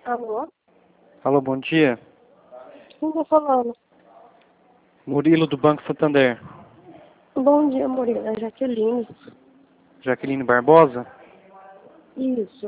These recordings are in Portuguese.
Alô? Alô, bom dia. Quem tá falando? Murilo do Banco Santander. Bom dia, Murilo. É Jaqueline. Jaqueline Barbosa? Isso.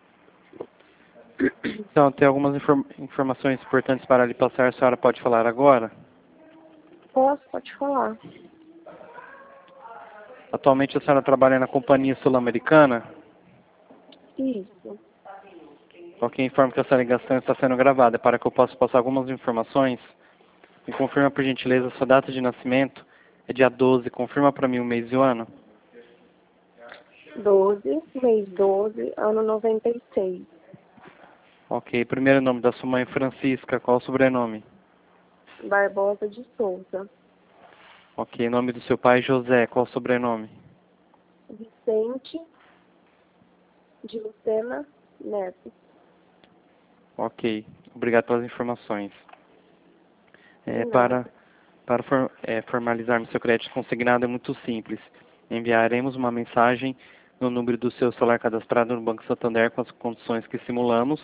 Então, tem algumas informações importantes para lhe passar. A senhora pode falar agora? Posso? Pode falar. Atualmente a senhora trabalha na Companhia Sul-Americana? Isso. Ok, informo que essa ligação está sendo gravada. Para que eu possa passar algumas informações, me confirma por gentileza sua data de nascimento. É dia 12. Confirma para mim o mês e o ano. 12, mês 12, ano 96. Ok, primeiro nome da sua mãe, Francisca. Qual o sobrenome? Barbosa de Souza. Ok, nome do seu pai, José. Qual o sobrenome? Vicente de Lucena Neto. Ok, obrigado pelas informações. De Para nada. formalizarmos seu crédito consignado é muito simples. Enviaremos uma mensagem no número do seu celular cadastrado no Banco Santander com as condições que simulamos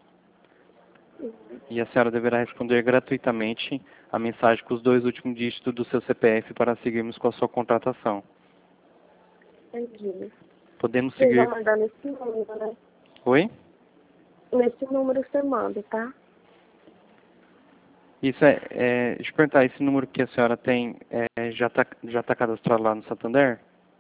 e a senhora deverá responder gratuitamente a mensagem com os 2 últimos dígitos do seu CPF para seguirmos com a sua contratação. Entendi. Podemos Vocês vão seguir... mandar nesse número, né? Oi? Nesse número você manda, tá? Isso deixa eu perguntar, esse número que a senhora tem já tá cadastrado lá no Santander?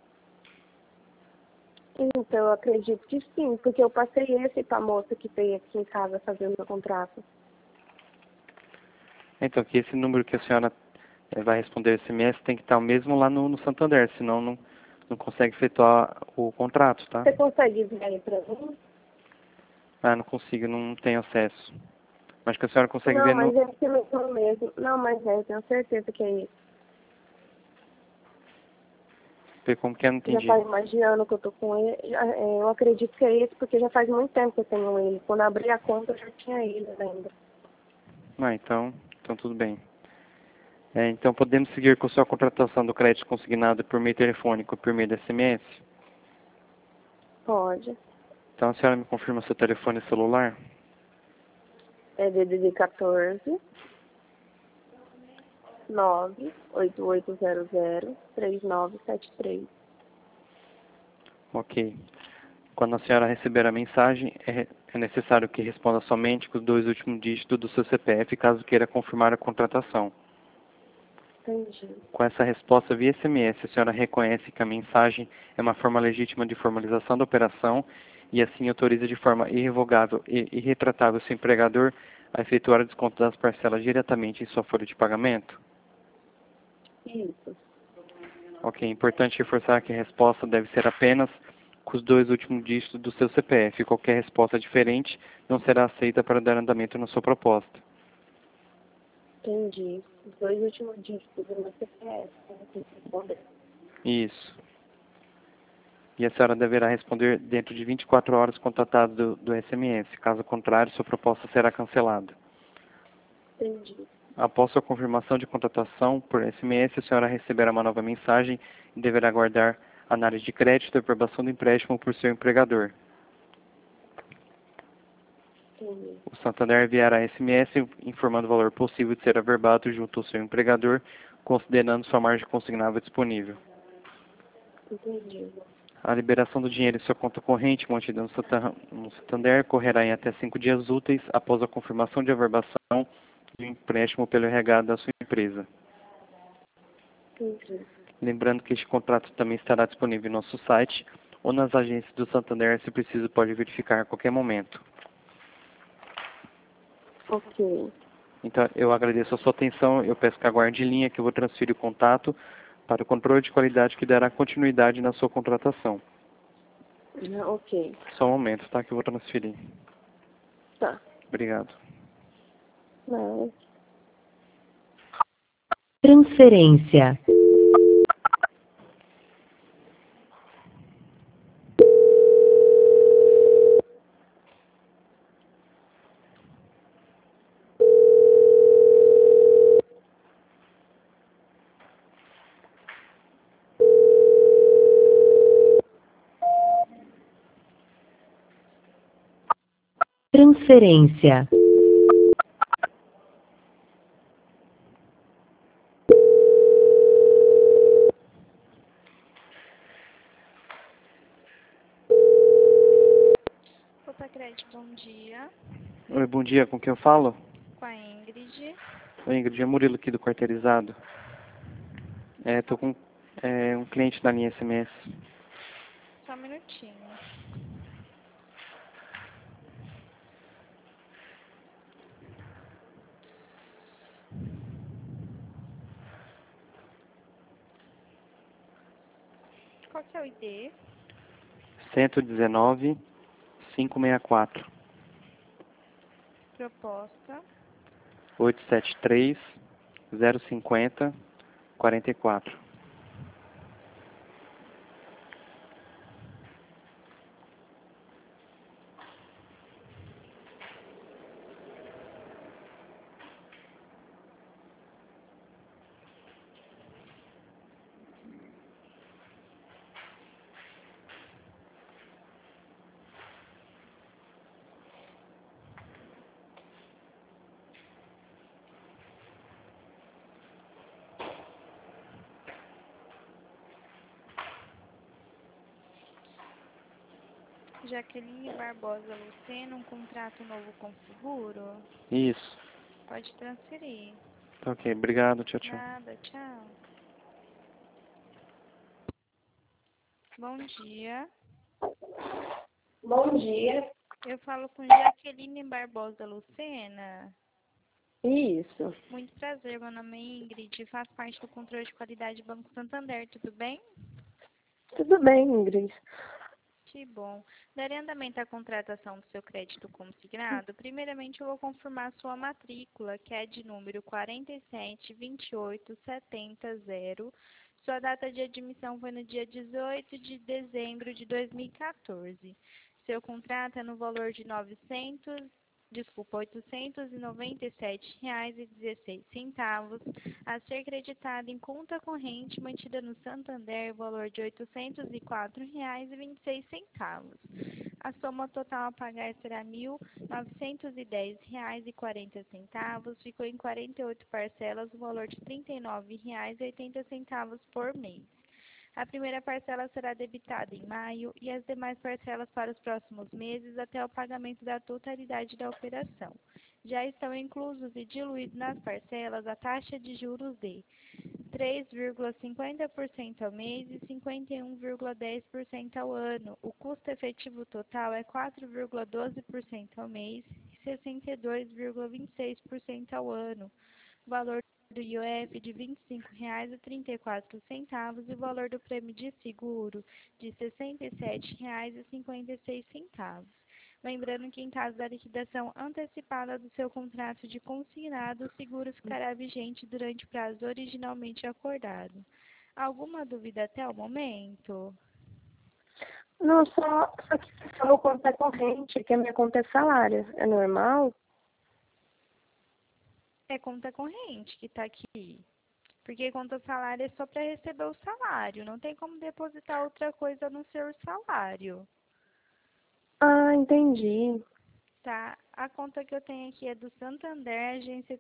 Então, eu acredito que sim, porque eu passei esse pra moça que veio aqui em casa fazer o meu contrato. Então, que esse número que a senhora vai responder SMS tem que estar o mesmo lá no Santander, senão não consegue efetuar o contrato, tá? Você consegue ver aí pra mim? Ah, não consigo, não tenho acesso. Mas que a senhora consegue Não, ver no... mas é esse mesmo. Não, mas eu tenho certeza que é isso. Ver como que é, não Já entendi. faz mais de ano que eu tô com ele. Eu acredito que é esse, porque já faz muito tempo que eu tenho ele. Quando eu abri a conta, eu já tinha ele ainda. Ah, então tudo bem. Então podemos seguir com sua contratação do crédito consignado por meio telefônico e por meio de SMS? Pode. Então a senhora me confirma seu telefone celular? É DDD 14 988003973. Ok. Quando a senhora receber a mensagem, é necessário que responda somente com os 2 últimos dígitos do seu CPF, caso queira confirmar a contratação. Entendi. Com essa resposta via SMS, a senhora reconhece que a mensagem é uma forma legítima de formalização da operação e assim autoriza de forma irrevogável e irretratável seu empregador a efetuar o desconto das parcelas diretamente em sua folha de pagamento? Isso. Ok, é importante reforçar que a resposta deve ser apenas com os 2 últimos dígitos do seu CPF. Qualquer resposta diferente não será aceita para dar andamento na sua proposta. Entendi. Os 2 últimos dígitos do meu CPF. Eu tenho que responder. Isso. E a senhora deverá responder dentro de 24 horas contatado do SMS. Caso contrário, sua proposta será cancelada. Entendi. Após sua confirmação de contratação por SMS, a senhora receberá uma nova mensagem e deverá aguardar análise de crédito e aprovação do empréstimo por seu empregador. Entendi. O Santander enviará SMS informando o valor possível de ser averbado junto ao seu empregador, considerando sua margem consignável disponível. Entendi. A liberação do dinheiro em sua conta corrente mantida no Santander correrá em até 5 dias úteis após a confirmação de averbação do empréstimo pelo RH da sua empresa. Entendi. Lembrando que este contrato também estará disponível no nosso site ou nas agências do Santander, se preciso pode verificar a qualquer momento. Ok. Então, eu agradeço a sua atenção, eu peço que aguarde em linha que eu vou transferir o contato para o controle de qualidade que dará continuidade na sua contratação. Ok. Só um momento, tá? Que eu vou transferir. Tá. Obrigado. Não. Transferência. Transferência. Opa, Crédito, bom dia. Oi, bom dia, com quem eu falo? Com a Ingrid. Oi, Ingrid, é Murilo aqui do Quarteirizado. Tô com um cliente da linha SMS. Só um minutinho. Qual que é o ID? 119 564 Proposta. 873 050 44. Jaqueline Barbosa Lucena, um contrato novo com seguro. Isso. Pode transferir. Tá ok, obrigado, tchau, tchau. Nada, tchau. Bom dia. Bom dia. Eu falo com Jaqueline Barbosa Lucena. Isso. Muito prazer, meu nome é Ingrid, faço parte do controle de qualidade do Banco Santander, tudo bem? Tudo bem, Ingrid. Que bom. Darei andamento à contratação do seu crédito consignado. Primeiramente, eu vou confirmar sua matrícula, que é de número 4728700. Sua data de admissão foi no dia 18 de dezembro de 2014. Seu contrato é no valor de R$ 897,16, a ser creditado em conta corrente mantida no Santander, valor de R$ 804,26. A soma total a pagar será R$ 1.910,40, ficou em 48 parcelas, o valor de R$ 39,80 por mês. A primeira parcela será debitada em maio e as demais parcelas para os próximos meses até o pagamento da totalidade da operação. Já estão inclusos e diluídos nas parcelas a taxa de juros de 3,50% ao mês e 51,10% ao ano. O custo efetivo total é 4,12% ao mês e 62,26% ao ano. O valor do IOF de R$ 25,34 e o valor do prêmio de seguro de R$ 67,56. Lembrando que em caso da liquidação antecipada do seu contrato de consignado, o seguro ficará vigente durante o prazo originalmente acordado. Alguma dúvida até o momento? Não, só que você falou conta corrente, que a minha conta é salário. É normal? É conta corrente que está aqui. Porque conta salário é só para receber o salário. Não tem como depositar outra coisa no seu salário. Ah, entendi. Tá? A conta que eu tenho aqui é do Santander, agência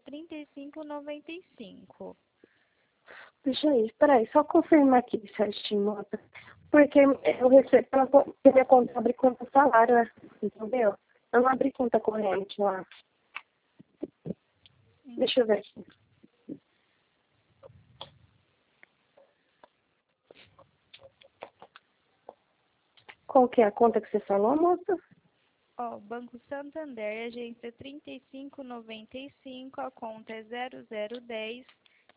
3595. Deixa aí, espera aí, só confirmar aqui certinho, porque eu recebo, porque minha conta abre conta salário, né? Entendeu? Eu não abri conta corrente lá. Deixa eu ver aqui. Qual que é a conta que você falou, moça? Ó, Banco Santander, agência 3595, a conta é 0010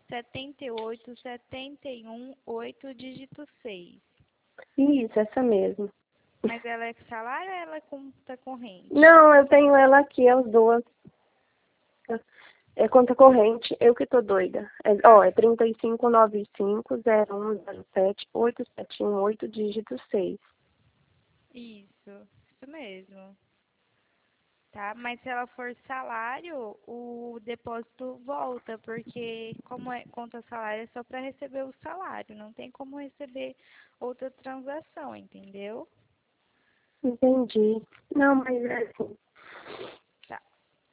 7871 8, dígito 6. Isso, essa mesmo. Mas ela é salário ou ela é conta corrente? Não, eu tenho ela aqui, as duas. É conta corrente, eu que tô doida. É 359501078718, dígito 6. Isso mesmo. Tá? Mas se ela for salário, o depósito volta, porque como é conta salário é só para receber o salário, não tem como receber outra transação, entendeu? Entendi. Não, mas é assim.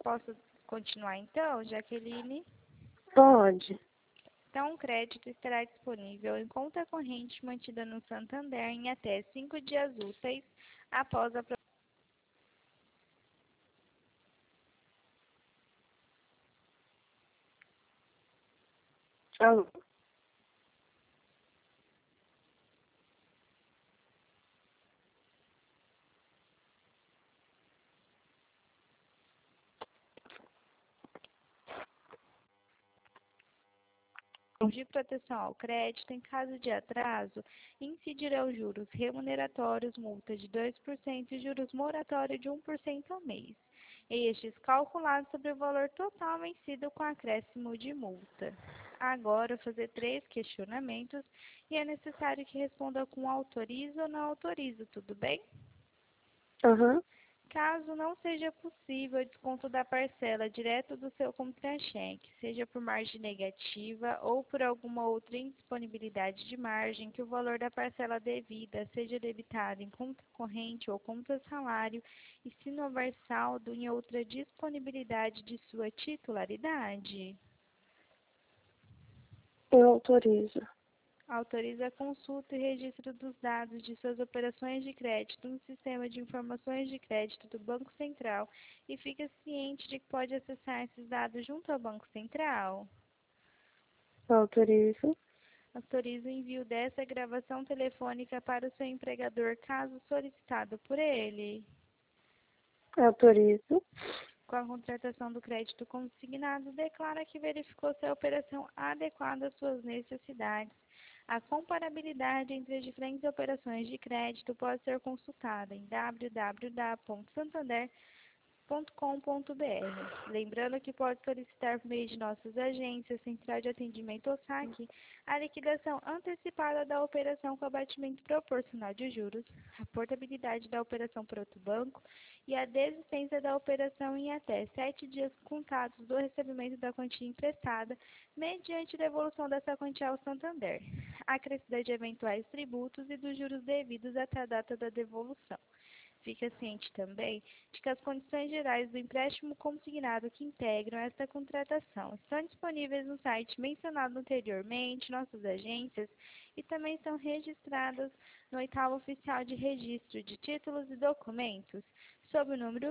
Posso continuar então, Jaqueline? Pode. Então, o crédito estará disponível em conta corrente mantida no Santander em até 5 dias úteis após a Alô? de proteção ao crédito, em caso de atraso, incidirão juros remuneratórios, multa de 2% e juros moratórios de 1% ao mês. Estes calculados sobre o valor total vencido com acréscimo de multa. Agora, eu vou fazer 3 questionamentos e é necessário que responda com autorizo ou não autorizo, tudo bem? Aham. Caso não seja possível o desconto da parcela direto do seu contra-cheque, seja por margem negativa ou por alguma outra indisponibilidade de margem, que o valor da parcela devida seja debitado em conta corrente ou conta salário, e se não houver saldo em outra disponibilidade de sua titularidade. Eu autorizo. Autoriza a consulta e registro dos dados de suas operações de crédito no sistema de informações de crédito do Banco Central e fica ciente de que pode acessar esses dados junto ao Banco Central. Autorizo. Autoriza o envio dessa gravação telefônica para o seu empregador, caso solicitado por ele. Autorizo. Com a contratação do crédito consignado, declara que verificou se a operação adequada às suas necessidades. A comparabilidade entre as diferentes operações de crédito pode ser consultada em www.santander.com.br. Lembrando que pode solicitar por meio de nossas agências, Central de Atendimento ou SAC, a liquidação antecipada da operação com abatimento proporcional de juros, a portabilidade da operação por outro banco e a desistência da operação em até 7 dias contados do recebimento da quantia emprestada, mediante devolução dessa quantia ao Santander, acrescida de eventuais tributos e dos juros devidos até a data da devolução. Fica ciente também de que as condições gerais do empréstimo consignado que integram esta contratação estão disponíveis no site mencionado anteriormente, nossas agências, e também são registradas no 8º Oficial de Registro de Títulos e Documentos, sob o número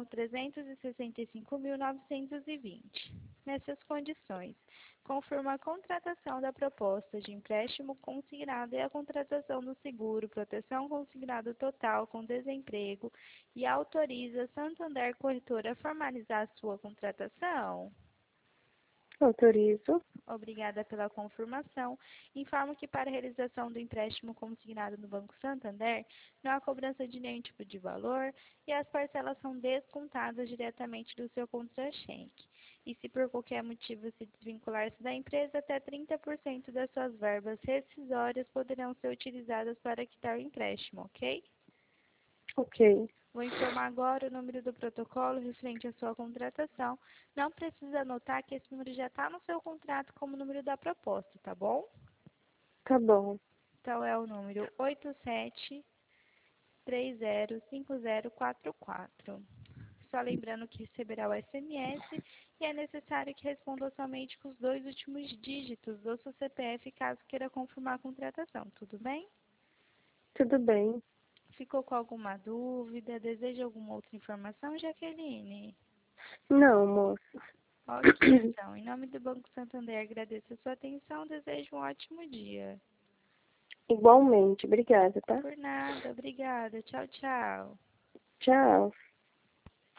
1.365.920. Nessas condições, confirma a contratação da proposta de empréstimo consignado e a contratação do seguro, proteção consignado total com desemprego e autoriza Santander Corretora a formalizar sua contratação. Autorizo. Obrigada pela confirmação. Informo que para a realização do empréstimo consignado no Banco Santander, não há cobrança de nenhum tipo de valor e as parcelas são descontadas diretamente do seu contra-cheque. E se por qualquer motivo se desvincular-se da empresa, até 30% das suas verbas rescisórias poderão ser utilizadas para quitar o empréstimo, ok? Ok. Vou informar agora o número do protocolo referente à sua contratação. Não precisa anotar que esse número já está no seu contrato como número da proposta, tá bom? Tá bom. Então, é o número 87305044. Só lembrando que receberá o SMS e é necessário que responda somente com os 2 últimos dígitos do seu CPF caso queira confirmar a contratação, tudo bem? Tudo bem. Ficou com alguma dúvida? Deseja alguma outra informação, Jaqueline? Não, moça. Ok, então. Em nome do Banco Santander, agradeço a sua atenção. Desejo um ótimo dia. Igualmente. Obrigada, tá? Por nada. Obrigada. Tchau, tchau. Tchau.